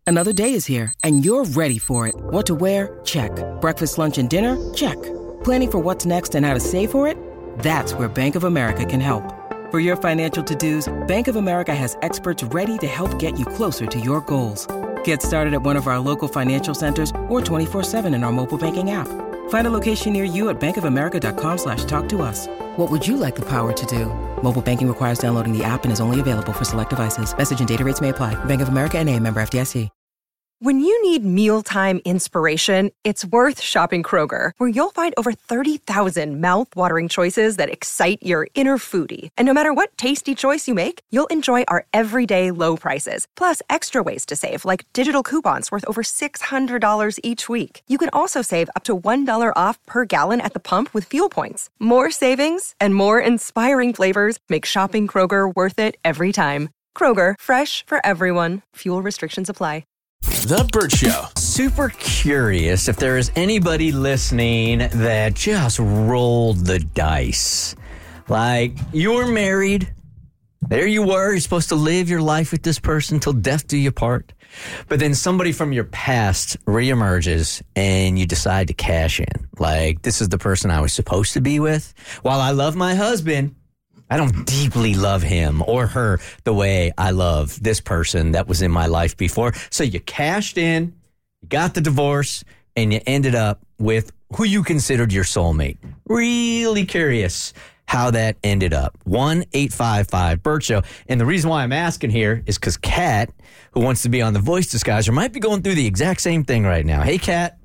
Another day is here, and you're ready for it. What to wear? Check. Breakfast, lunch, and dinner? Check. Planning for what's next and how to save for it? That's where Bank of America can help. For your financial to-dos, Bank of America has experts ready to help get you closer to your goals. Get started at one of our local financial centers or 24/7 in our mobile banking app. Find a location near you at bankofamerica.com/talktous. What would you like the power to do? Mobile banking requires downloading the app and is only available for select devices. Message and data rates may apply. Bank of America N.A., member FDIC. When you need mealtime inspiration, it's worth shopping Kroger, where you'll find over 30,000 mouth-watering choices that excite your inner foodie. And no matter what tasty choice you make, you'll enjoy our everyday low prices, plus extra ways to save, like digital coupons worth over $600 each week. You can also save up to $1 off per gallon at the pump with fuel points. More savings and more inspiring flavors make shopping Kroger worth it every time. Kroger, fresh for everyone. Fuel restrictions apply. The Bert Show. Super curious if there is anybody listening that just rolled the dice. Like, you were married. There you were. You're supposed to live your life with this person till death do you part. But then somebody from your past reemerges and you decide to cash in. Like, this is the person I was supposed to be with. While I love my husband, I don't deeply love him or her the way I love this person that was in my life before. So you cashed in, you got the divorce, and you ended up with who you considered your soulmate. Really curious how that ended up. 1-855-BERT Show. And the reason why I'm asking here is because Kat, who wants to be on The Voice Disguiser, might be going through the exact same thing right now. Hey, Kat.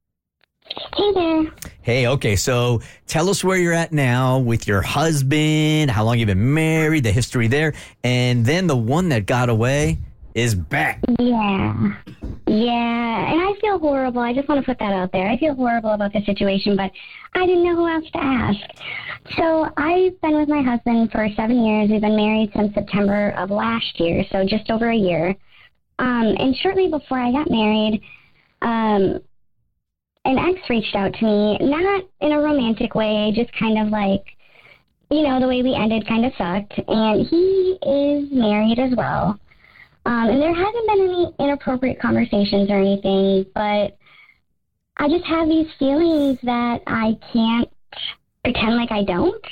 Hey there. Hey, okay, so tell us where you're at now with your husband, how long you've been married, the history there, and then the one that got away is back. Yeah, and I feel horrible. I just want to put that out there. I feel horrible about the situation, but I didn't know who else to ask. So I've been with my husband for 7 years. We've been married since September of last year, so just over a year. And shortly before I got married, an ex reached out to me, not in a romantic way, just kind of like, you know, the way we ended kind of sucked. And he is married as well. And there hasn't been any inappropriate conversations or anything, but I just have these feelings that I can't pretend like I don't.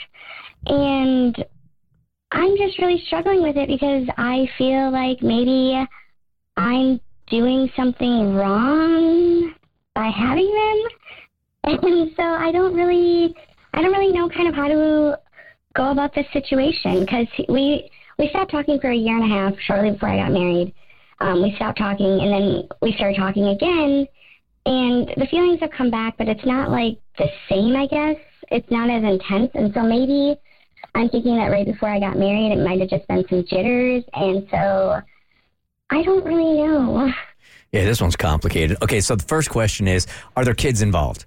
And I'm just really struggling with it because I feel like maybe I'm doing something wrong by having them. And so I don't really know kind of how to go about this situation, because we stopped talking for a year and a half shortly before I got married. We stopped talking, and then we started talking again, and the feelings have come back, but it's not like the same, I guess. It's not as intense, and so maybe I'm thinking that right before I got married, it might have just been some jitters, and so I don't really know. Yeah, this one's complicated. Okay, so the first question is, are there kids involved?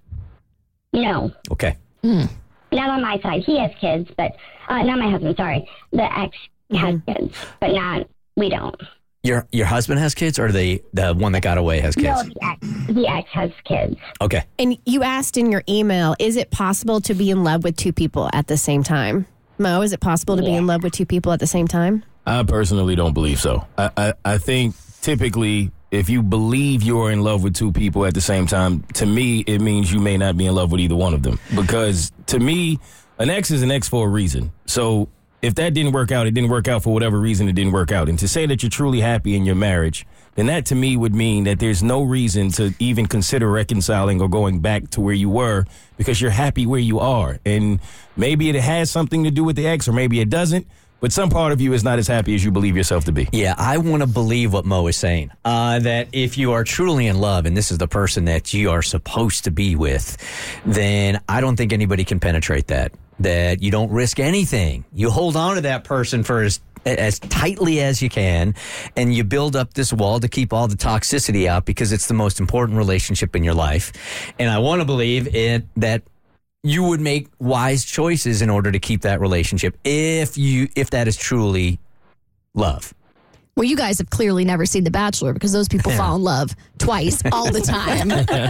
No. Okay. Not on my side. He has kids, but not my husband, sorry. The ex has kids, but we don't. Your husband has kids, or the one that got away has kids? No, the ex has kids. Okay. And you asked in your email, is it possible to be in love with two people at the same time? Mo, is it possible to be in love with two people at the same time? I personally don't believe so. I think typically, if you believe you're in love with two people at the same time, to me, it means you may not be in love with either one of them. Because to me, an ex is an ex for a reason. So if that didn't work out, it didn't work out for whatever reason it didn't work out. And to say that you're truly happy in your marriage, then that to me would mean that there's no reason to even consider reconciling or going back to where you were, because you're happy where you are. And maybe it has something to do with the ex, or maybe it doesn't. But some part of you is not as happy as you believe yourself to be. Yeah, I want to believe what Mo is saying. That if you are truly in love and this is the person that you are supposed to be with, then I don't think anybody can penetrate that. That you don't risk anything. You hold on to that person for as tightly as you can, and you build up this wall to keep all the toxicity out, because it's the most important relationship in your life. And I want to believe that you would make wise choices in order to keep that relationship if that is truly love. Well, you guys have clearly never seen The Bachelor, because those people fall in love twice all the time.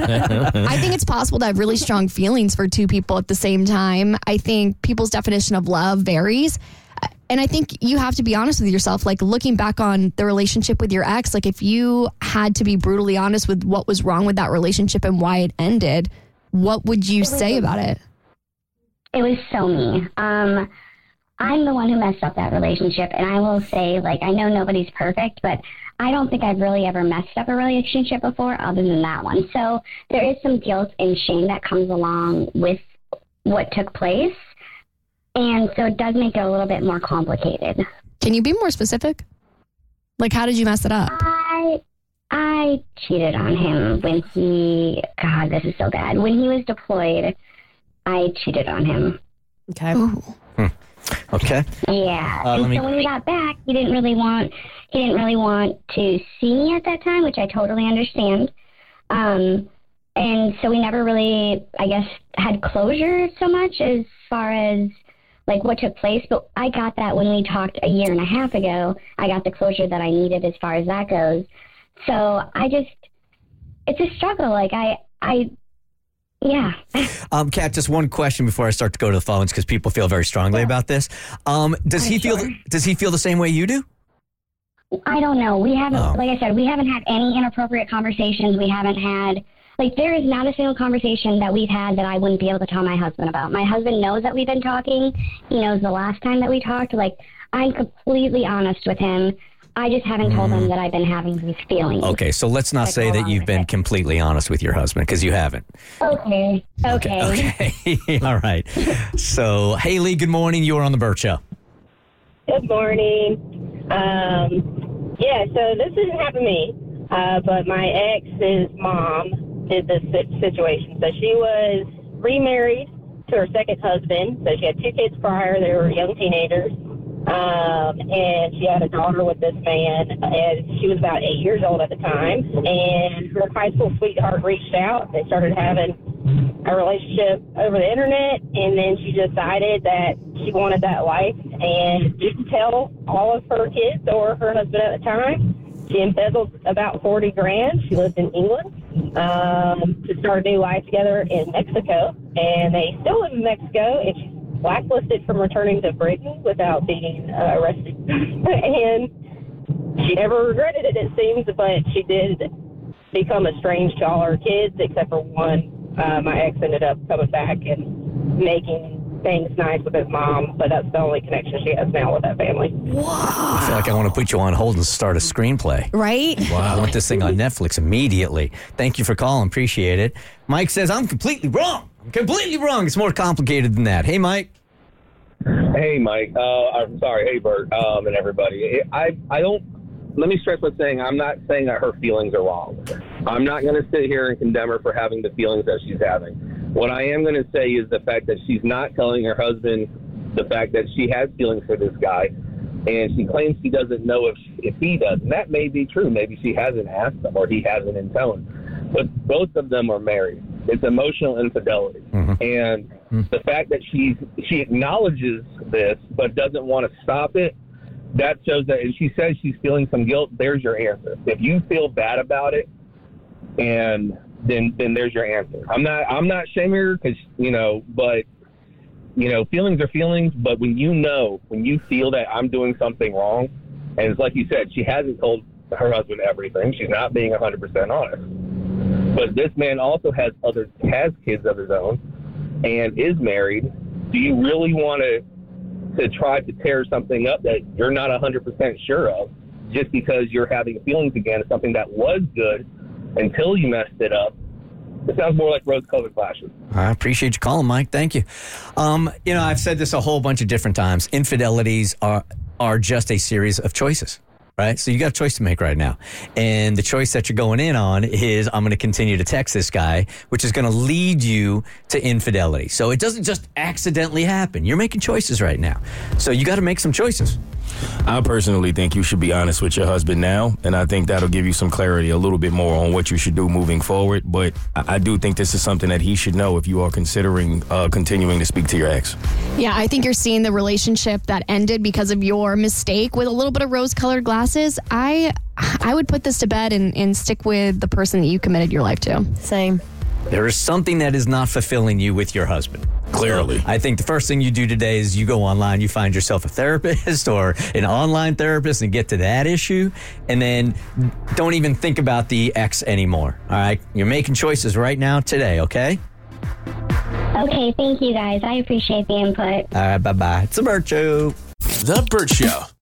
I think it's possible to have really strong feelings for two people at the same time. I think people's definition of love varies. And I think you have to be honest with yourself. Like, looking back on the relationship with your ex, like, if you had to be brutally honest with what was wrong with that relationship and why it ended, what would you say about it? It was so me. I'm the one who messed up that relationship, and I will say, like, I know nobody's perfect, but I don't think I've really ever messed up a relationship before other than that one. So there is some guilt and shame that comes along with what took place, and so it does make it a little bit more complicated. Can you be more specific? Like, how did you mess it up? I cheated on him when God, this is so bad. When he was deployed, I cheated on him. Okay. Okay. Yeah. So when he got back, he didn't really want to see me at that time, which I totally understand. And so we never really, I guess, had closure so much as far as like what took place. But I got that when we talked a year and a half ago. I got the closure that I needed as far as that goes. So it's a struggle. Like yeah. Kat, just one question before I start to go to the phones because people feel very strongly about this. Does he feel the same way you do? I don't know. We haven't, like I said, we haven't had any inappropriate conversations. We haven't had, like, there is not a single conversation that we've had that I wouldn't be able to tell my husband about. My husband knows that we've been talking. He knows the last time that we talked. Like, I'm completely honest with him. I just haven't told him that I've been having these feelings. Okay, so let's not say that you've been completely honest with your husband because you haven't. Okay. All right. So, Haley, good morning. You are on the Burt Show. Good morning. So this didn't happen to me, but my ex's mom did this situation. So she was remarried to her second husband. So she had 2 kids prior. They were young teenagers. And she had a daughter with this man, and she was about 8 years old at the time. And her high school sweetheart reached out. They started having a relationship over the internet, and then she decided that she wanted that life and didn't tell all of her kids or her husband at the time. She embezzled about $40,000. She lived in England to start a new life together in Mexico, and they still live in Mexico, and she's blacklisted from returning to Britain without being arrested. And she never regretted it seems, but she did become estranged to all her kids, except for one. My ex ended up coming back and making things nice with his mom, but that's the only connection she has now with that family. Wow. I feel like I want to put you on hold and start a screenplay. Right? Wow. I want this thing on Netflix immediately. Thank you for calling. Appreciate it. Mike says, I'm completely wrong. It's more complicated than that. Hey, Mike. Hey, Mike. I'm sorry. Hey, Bert, and everybody. Let me stress one thing. I'm not saying that her feelings are wrong. I'm not going to sit here and condemn her for having the feelings that she's having. What I am going to say is the fact that she's not telling her husband the fact that she has feelings for this guy, and she claims she doesn't know if he does. And that may be true. Maybe she hasn't asked him or he hasn't in tone. But both of them are married. It's emotional infidelity. Mm-hmm. And the fact that she acknowledges this but doesn't want to stop it, that shows that, and she says she's feeling some guilt, there's your answer. If you feel bad about it, and then there's your answer. I'm not shaming her because, but, feelings are feelings, but when you feel that I'm doing something wrong, and it's like you said, she hasn't told her husband everything. She's not being 100% honest. But this man also has kids of his own and is married. Do you really want to try to tear something up that you're not 100% sure of just because you're having feelings again of something that was good until you messed it up? It sounds more like rose-colored glasses. I appreciate you calling, Mike. Thank you. I've said this a whole bunch of different times. Infidelities are just a series of choices. Right? So you got a choice to make right now. And the choice that you're going in on is I'm going to continue to text this guy, which is going to lead you to infidelity. So it doesn't just accidentally happen. You're making choices right now. So you got to make some choices. I personally think you should be honest with your husband now, and I think that'll give you some clarity a little bit more on what you should do moving forward. But I do think this is something that he should know if you are considering continuing to speak to your ex. Yeah, I think you're seeing the relationship that ended because of your mistake with a little bit of rose-colored glasses. I would put this to bed and stick with the person that you committed your life to. Same. There is something that is not fulfilling you with your husband. Clearly. I think the first thing you do today is you go online, you find yourself a therapist or an online therapist and get to that issue. And then don't even think about the ex anymore. All right? You're making choices right now today, okay? Okay, thank you guys. I appreciate the input. All right, bye-bye. It's the Burt Show. The Burt Show.